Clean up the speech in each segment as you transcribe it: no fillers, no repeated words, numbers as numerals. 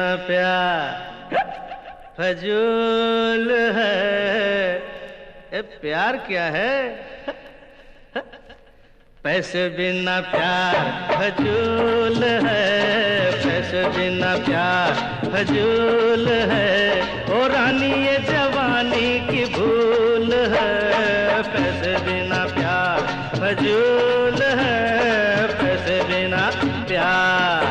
प्यार फजूल है। ए प्यार क्या है? पैसे बिना प्यार फजूल है, पैसे बिना प्यार फजूल है। ओ रानी ये जवानी की भूल है, पैसे बिना प्यार फजूल है, पैसे बिना प्यार।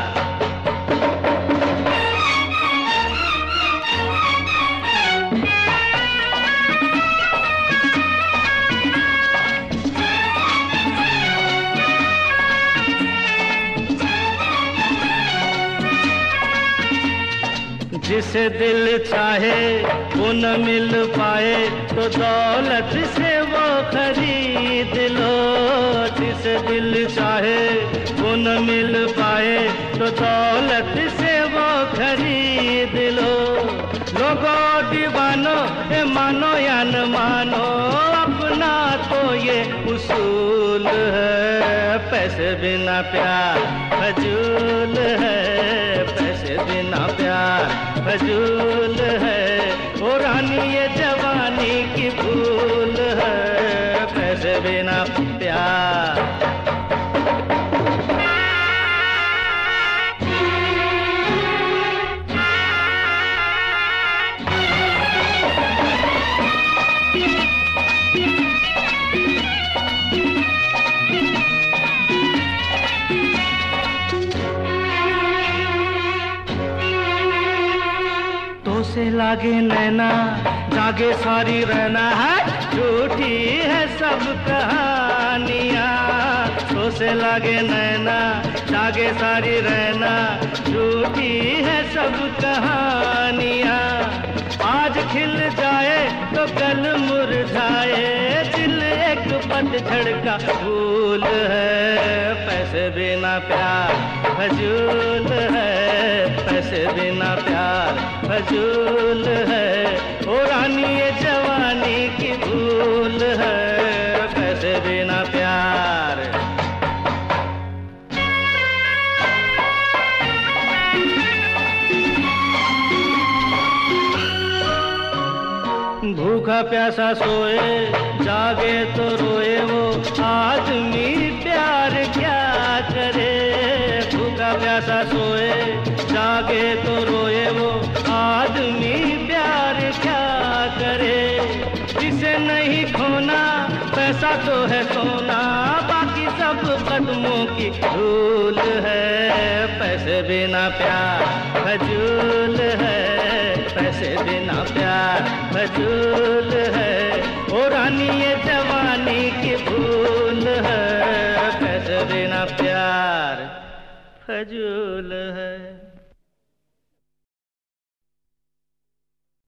जिसे दिल चाहे वो न मिल पाए तो दौलत से वो खरीद लो। जिसे दिल चाहे वो न मिल पाए तो दौलत से वो खरीद लो। लोगों दीवानो ए मानो या न मानो, अपना तो ये उसूल है। पैसे बिना प्यार फजूल है, पैसे बिना प्यार फजूल है। ओ रानी ये जवानी की भूल है, पैसे बिना प्यार। से लागे नैना जागे सारी रहना है, झूठी है सब कहानियाँ। तो से लागे नैना जागे सारी रहना, झूठी है सब कहानियाँ। आज खिल जाए तो कल मुरझाए, दिल एक पतझड़ का फूल है। पैसे बिना प्यार फजूल है, पैसे बिना प्यार फजूल है। ओ रानी ये जवानी की भूल है, पैसे बिना प्यार। भूखा प्यासा सोए जागे तो रोए, वो आदमी प्यार क्या करे। भूखा प्यासा सोए जागे तो रोए, वो आदमी प्यार क्या करे। जिसे नहीं खोना पैसा तो है सोना, बाकी सब कदमों की धूल है। पैसे बिना प्यार फजूल है, पैसे बिना प्यार फजूल है। ओ रानी ये जवानी की भूल है, पैसे बिना प्यार फजूल है।